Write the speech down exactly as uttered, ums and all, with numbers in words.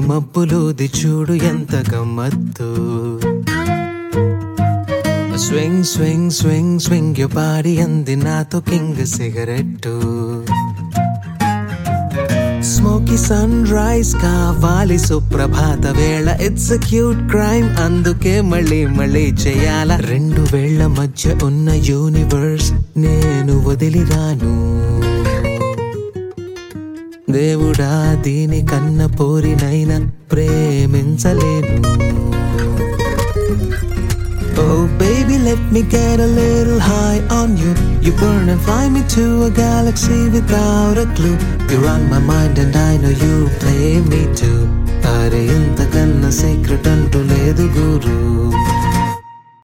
మబ్బులోది చూడు ఎంత గమ్మత్తు. Swing swing swing swing your body అంది నాతో king cigarette. Smoky sunrise కావాలి సుప్రభాత వేళ. ఇట్స్ అ క్యూట్ క్రైమ్ అందుకే మళ్ళీ మళ్ళీ చేయాల. రెండు వేళ్ల మధ్య ఉన్న యూనివర్స్ నేను వదిలిరాను. దేవుడా దీని కన్న పోరినైనా ప్రేమించలేను. Oh baby let me get a little high on you. You burn and fly me to a galaxy without a clue. You're on my mind and I know you play me too. Are inta kanna secret antu ledu guru.